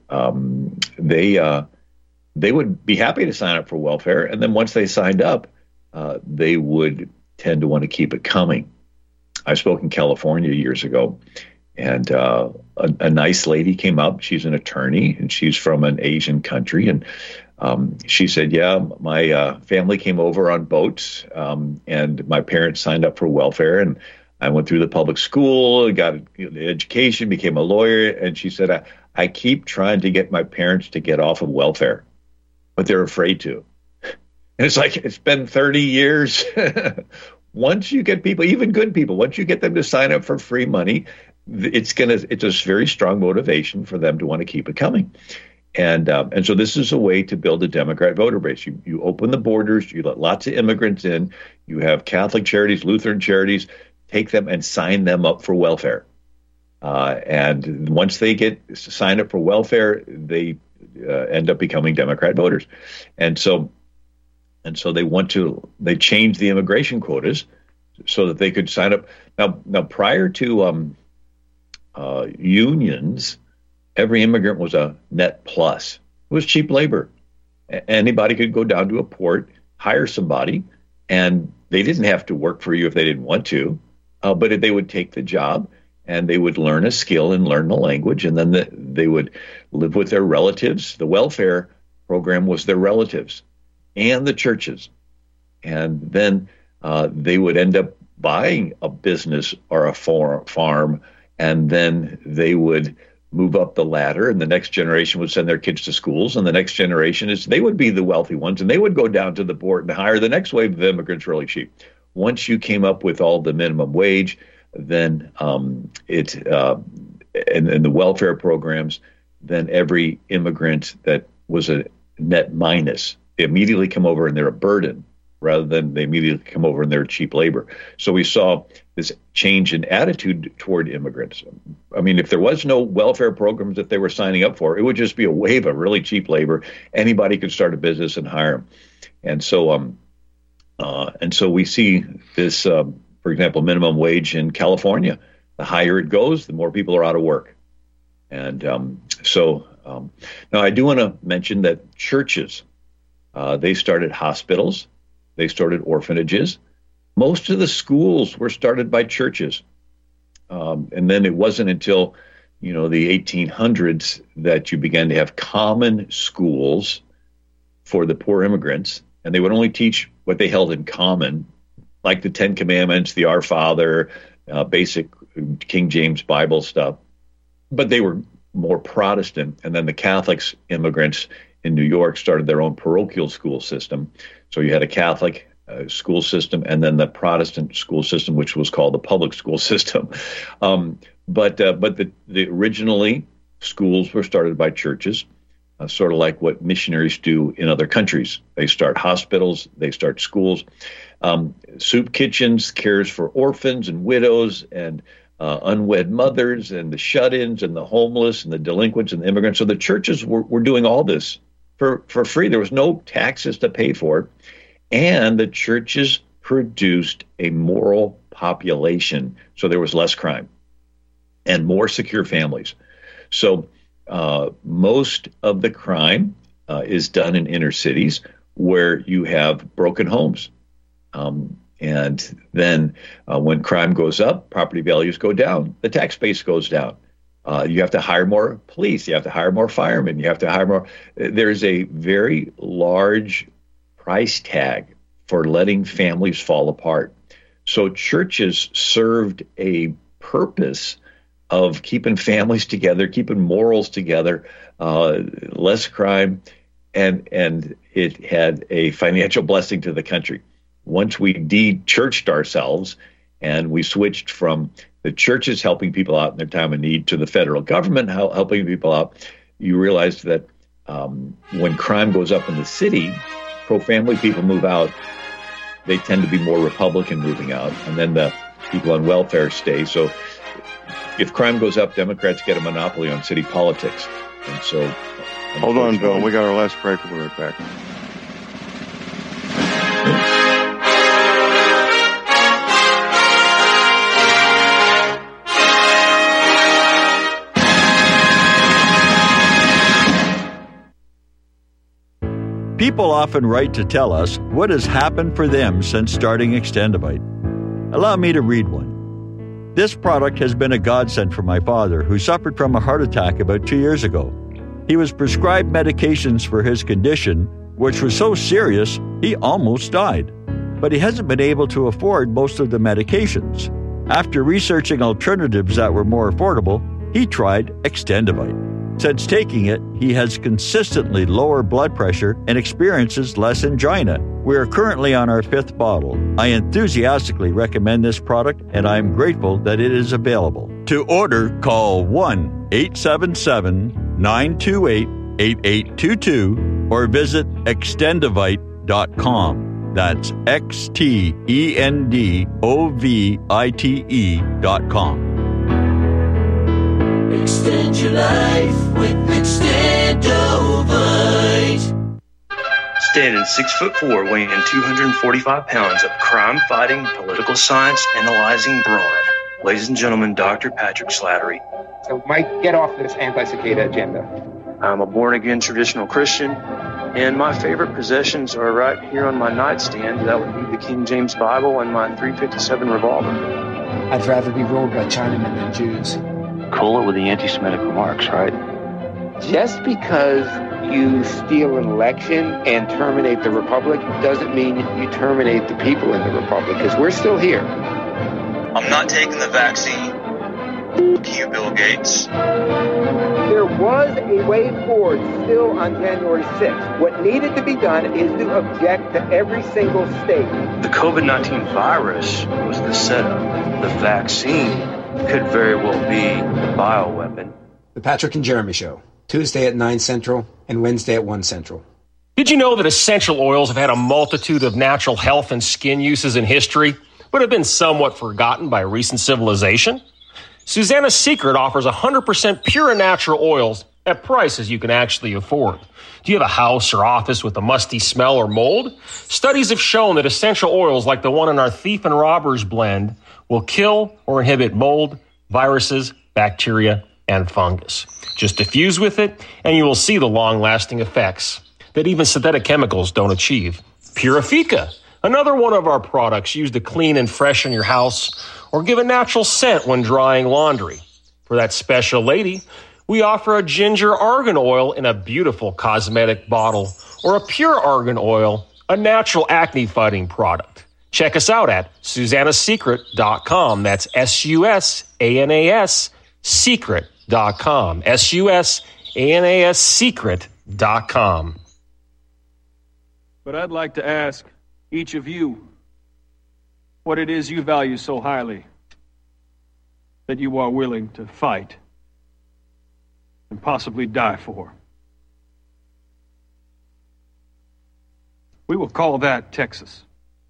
they would be happy to sign up for welfare. And then once they signed up, they would tend to want to keep it coming. I spoke in California years ago, and a nice lady came up. She's an attorney, and she's from an Asian country. And she said, yeah, my family came over on boats, and my parents signed up for welfare. And I went through the public school, got an education, became a lawyer. And she said, I keep trying to get my parents to get off of welfare, but they're afraid to. And it's like, it's been 30 years. Once you get people, even good people, once you get them to sign up for free money, it's a very strong motivation for them to want to keep it coming. And so this is a way to build a Democrat voter base. You open the borders, you let lots of immigrants in, you have Catholic charities, Lutheran charities, take them and sign them up for welfare. And once they get signed up for welfare, they end up becoming Democrat voters. And so they changed the immigration quotas so that they could sign up. Now prior to unions, every immigrant was a net plus. It was cheap labor. Anybody could go down to a port, hire somebody, and they didn't have to work for you if they didn't want to, but they would take the job and they would learn a skill and learn the language, and then they would live with their relatives. The welfare program was their relatives and the churches. And then they would end up buying a business or a farm, and then they would move up the ladder, and the next generation would send their kids to schools, and the next generation they would be the wealthy ones, and they would go down to the port and hire the next wave of immigrants really cheap. Once you came up with all the minimum wage, then and the welfare programs, then every immigrant that was a net minus, they immediately come over and they're a burden rather than they immediately come over and they're cheap labor. So we saw this change in attitude toward immigrants. I mean, if there was no welfare programs that they were signing up for, it would just be a wave of really cheap labor. Anybody could start a business and hire them. And so we see this, for example, minimum wage in California. The higher it goes, the more people are out of work. And now I do want to mention that churches, they started hospitals, they started orphanages. Most of the schools were started by churches. And then it wasn't until, the 1800s that you began to have common schools for the poor immigrants. And they would only teach what they held in common, like the Ten Commandments, the Our Father, basic King James Bible stuff. But they were more Protestant. And then the Catholics, immigrants in New York, started their own parochial school system. So you had a Catholic school system and then the Protestant school system, which was called the public school system. But originally schools were started by churches, sort of like what missionaries do in other countries. They start hospitals, they start schools, soup kitchens, cares for orphans and widows and unwed mothers and the shut-ins and the homeless and the delinquents and the immigrants. So the churches were doing all this for free. There was no taxes to pay for it. And the churches produced a moral population. So there was less crime and more secure families. So most of the crime is done in inner cities where you have broken homes. And then when crime goes up, property values go down, the tax base goes down. You have to hire more police. You have to hire more firemen. You have to hire more. There's a very large price tag for letting families fall apart. So churches served a purpose of keeping families together, keeping morals together, less crime, and it had a financial blessing to the country. Once we de-churched ourselves and we switched from the churches helping people out in their time of need to the federal government helping people out, you realized that when crime goes up in the city, pro-family people move out. They tend to be more Republican moving out, and then the people on welfare stay. So if crime goes up, Democrats get a monopoly on city politics. And so... Hold on, Bill. We got our last break. We'll be right back. People often write to tell us what has happened for them since starting Extendivite. Allow me to read one. This product has been a godsend for my father, who suffered from a heart attack about 2 years ago. He was prescribed medications for his condition, which was so serious he almost died. But he hasn't been able to afford most of the medications. After researching alternatives that were more affordable, he tried Extendivite. Since taking it, he has consistently lower blood pressure and experiences less angina. We are currently on our 5th bottle. I enthusiastically recommend this product, and I am grateful that it is available. To order, call 1-877-928-8822 or visit extendivite.com. That's XTENDOVITE.com. Extend your life with Extendovite. Standing 6'4", weighing 245 pounds of crime-fighting, political science analyzing brawn. Ladies and gentlemen, Dr. Patrick Slattery. So, Mike, get off this anti-cicada agenda. I'm a born-again traditional Christian, and my favorite possessions are right here on my nightstand. That would be the King James Bible and my .357 revolver. I'd rather be ruled by Chinamen than Jews. Cool it with the anti-Semitic remarks, right? Just because you steal an election and terminate the Republic doesn't mean you terminate the people in the Republic, because we're still here. I'm not taking the vaccine. Fuck you, Bill Gates. There was a way forward still on January 6th. What needed to be done is to object to every single state. The COVID-19 virus was the setup. The vaccine could very well be the bioweapon. The Patrick and Jeremy Show, Tuesday at 9 Central and Wednesday at 1 Central. Did you know that essential oils have had a multitude of natural health and skin uses in history, but have been somewhat forgotten by recent civilization? Susanna's Secret offers 100% pure and natural oils at prices you can actually afford. Do you have a house or office with a musty smell or mold? Studies have shown that essential oils like the one in our Thief and Robbers blend will kill or inhibit mold, viruses, bacteria, and fungus. Just diffuse with it, and you will see the long-lasting effects that even synthetic chemicals don't achieve. Purifica, another one of our products used to clean and freshen your house or give a natural scent when drying laundry. For that special lady, we offer a ginger argan oil in a beautiful cosmetic bottle or a pure argan oil, a natural acne-fighting product. Check us out at SusannaSecret.com. That's SUSANAS Secret.com. SUSANAS Secret.com. But I'd like to ask each of you what it is you value so highly that you are willing to fight and possibly die for. We will call that Texas.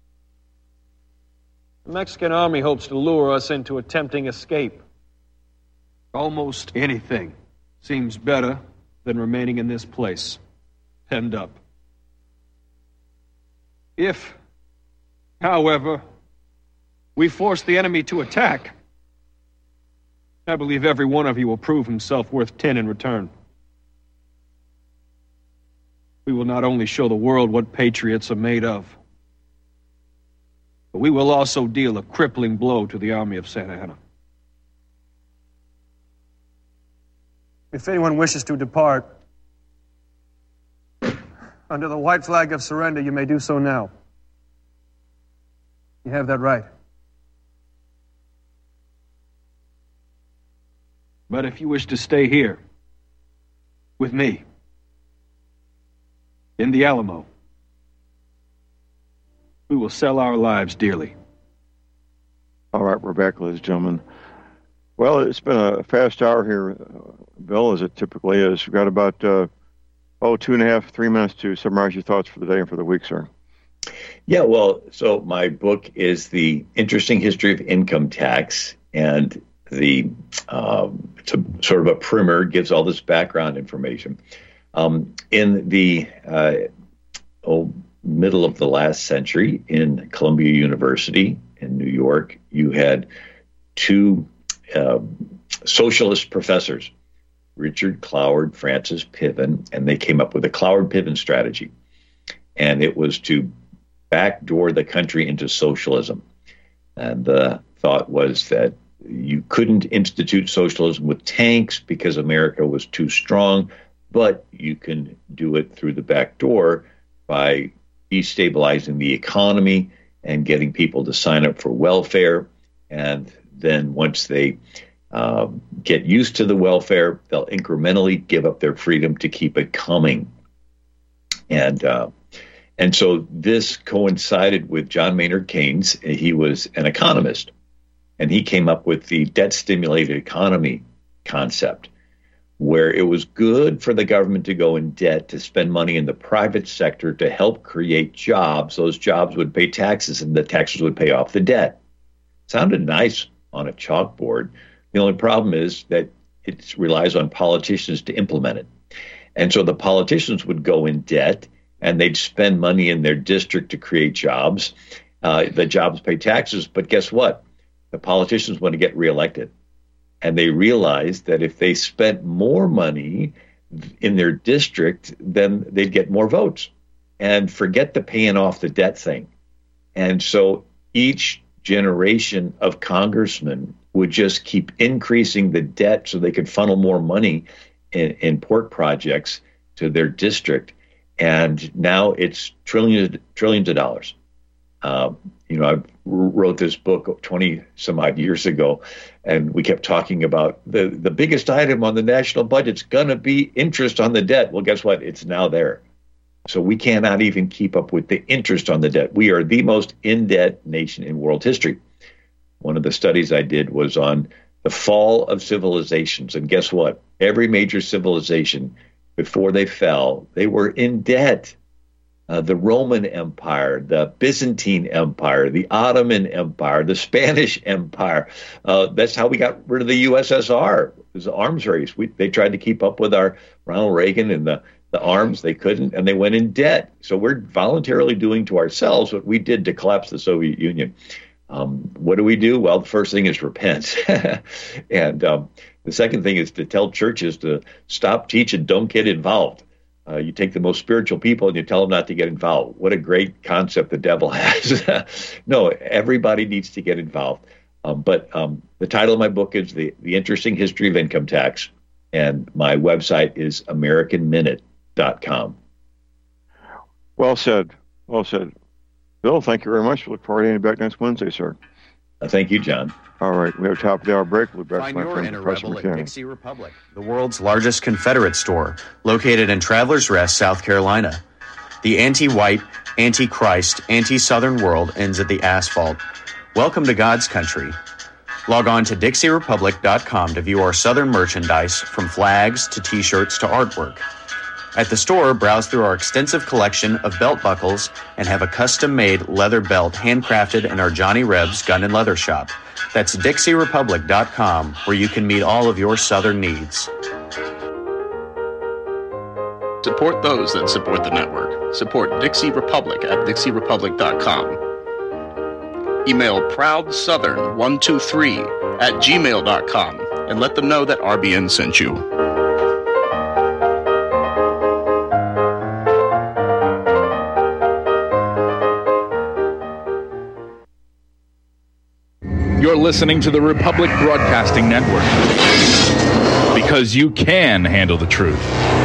The Mexican army hopes to lure us into a tempting escape. Almost anything seems better than remaining in this place, penned up. If, however, we force the enemy to attack, I believe every one of you will prove himself worth 10 in return. We will not only show the world what patriots are made of, but we will also deal a crippling blow to the army of Santa Anna. If anyone wishes to depart, under the white flag of surrender, you may do so now. You have that right. But if you wish to stay here, with me, in the Alamo, we will sell our lives dearly. All right, we're back, ladies and gentlemen. Well, it's been a fast hour here, Bill, as it typically is. We've got about 2.5, 3 minutes to summarize your thoughts for the day and for the week, sir. Yeah, well, so my book is The Interesting History of Income Tax, and it's sort of a primer, gives all this background information. In the middle of the last century, in Columbia University in New York, you had two socialist professors, Richard Cloward, Francis Piven, and they came up with a Cloward-Piven strategy. And it was to backdoor the country into socialism. And the thought was that you couldn't institute socialism with tanks because America was too strong, but you can do it through the back door by destabilizing the economy and getting people to sign up for welfare. And then once they get used to the welfare, they'll incrementally give up their freedom to keep it coming. And so this coincided with John Maynard Keynes. He was an economist, and he came up with the debt-stimulated economy concept, where it was good for the government to go in debt to spend money in the private sector to help create jobs. Those jobs would pay taxes, and the taxes would pay off the debt. Sounded nice on a chalkboard. The only problem is that it relies on politicians to implement it. And so the politicians would go in debt, and they'd spend money in their district to create jobs. The jobs pay taxes, but guess what? The politicians want to get reelected. And they realized that if they spent more money in their district, then they'd get more votes. And forget the paying off the debt thing. And so each generation of congressmen would just keep increasing the debt so they could funnel more money in port projects to their district. And now it's trillions of dollars. I wrote this book 20 some odd years ago, and we kept talking about the biggest item on the national budget's going to be interest on the debt. Well, guess what? It's now there. So we cannot even keep up with the interest on the debt. We are the most in-debt nation in world history. One of the studies I did was on the fall of civilizations. And guess what? Every major civilization, before they fell, they were in debt. The Roman Empire, the Byzantine Empire, the Ottoman Empire, the Spanish Empire. That's how we got rid of the USSR. It was the arms race. They tried to keep up with our Ronald Reagan and the arms. They couldn't, and they went in debt. So we're voluntarily doing to ourselves what we did to collapse the Soviet Union. What do? Well, the first thing is repent. And the second thing is to tell churches to stop teaching, don't get involved. You take the most spiritual people and you tell them not to get involved. What a great concept the devil has. No, everybody needs to get involved. But the title of my book is The Interesting History of Income Tax, and my website is AmericanMinute.com. Well said. Well said. Bill, thank you very much. We look forward to having you back next Wednesday, sir. Thank you, John. All right, we have a top of the hour break. We'll be back Find with my your friend inner Professor rebel at McKinney. Dixie Republic, the world's largest Confederate store, located in Travelers Rest, South Carolina. The anti-white, anti-Christ, anti-Southern world ends at the asphalt. Welcome to God's country. Log on to DixieRepublic.com to view our Southern merchandise, from flags to T-shirts to artwork. At the store, browse through our extensive collection of belt buckles and have a custom-made leather belt handcrafted in our Johnny Rebs Gun and Leather Shop. That's DixieRepublic.com, where you can meet all of your Southern needs. Support those that support the network. Support Dixie Republic at DixieRepublic.com. Email ProudSouthern123@gmail.com and let them know that RBN sent you. You're listening to the Republic Broadcasting Network. because you can handle the truth.